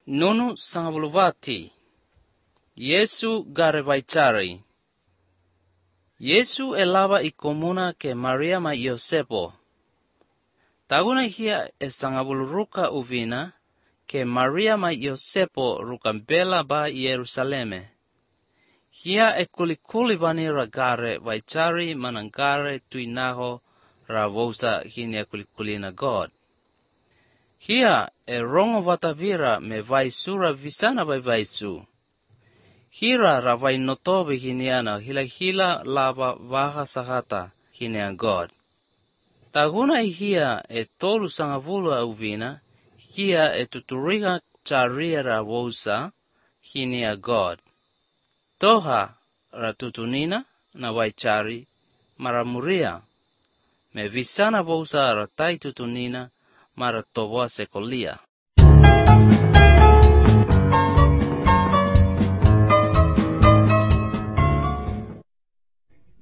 Nunu sangabuluvati. Yesu garevaichari. Yesu elava ikomuna ke Maria ma Yosepo. Taguna hia sangabuluruka uvina ke Maria ma Yosepo rukambela ba Yerusaleme. Hia kulikuli vanira gare vaichari manangare tuinaho ravosa hinia kulikulina God. Hia rongo vatavira me vaisura visana vaisu. Hira ravai notovi hiniana hila lava vaha sahata hinia God. Taguna hia tolu sangavula uvina, hia tuturiga charia ravosa hinia God. Toha ratutunina na vaichari maramuria. Me visana vosa ratai tutunina maratoboa sekolia.